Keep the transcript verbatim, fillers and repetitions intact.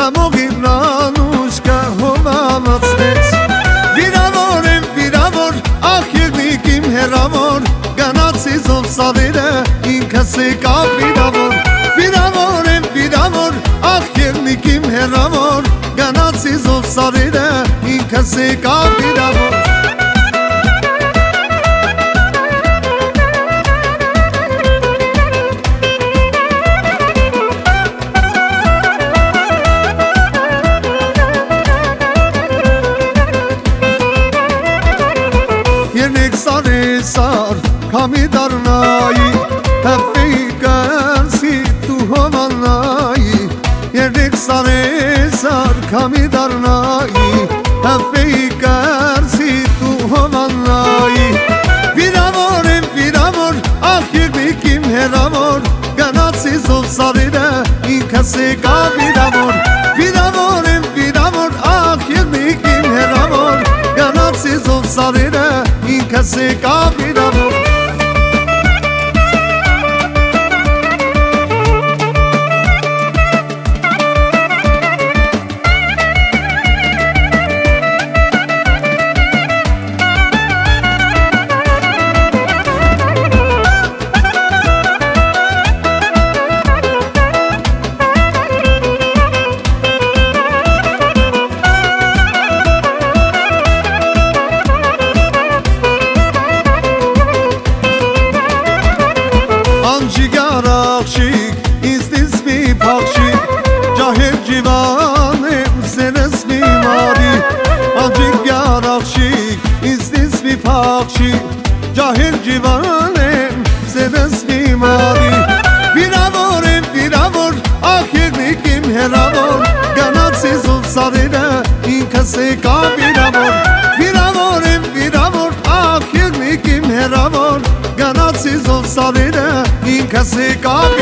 Շամողին անուշկա հոմամացնեց Վիրավոր եմ վիրավոր, ախ եղնիկ իմ հերավոր Գանացի զով սավերը, ինքս եկա վիրավոր Վիրավոր եմ վիրավոր, ախ եղնիկ իմ հերավոր Գանացի զով սավերը, ինքս եկա վիրավոր Sar kami darnai Hafei kansi tu hamanai Yerdik sare sar kami darnai Hafei kansi tu hamanai Viravor em viravor Ah yerdik im heravor Ganatsi zov sarire İnkase ka viravor Viravor em viravor Ah yerdik im heravor Ganatsi zov sarire İnkase ka viravor Cigar akşik, izdiz mi pakşik Cahil civanem, senes mi mari Cigar akşik, izdiz mi pakşik Cahil civanem, senes mi mari Viravor em viravor, ah yernikim heravor Ganatsiz ol sarire, inkase ka viravor Viravor em viravor, ah yernikim heravor Ganatsiz ol sarire İnkase ka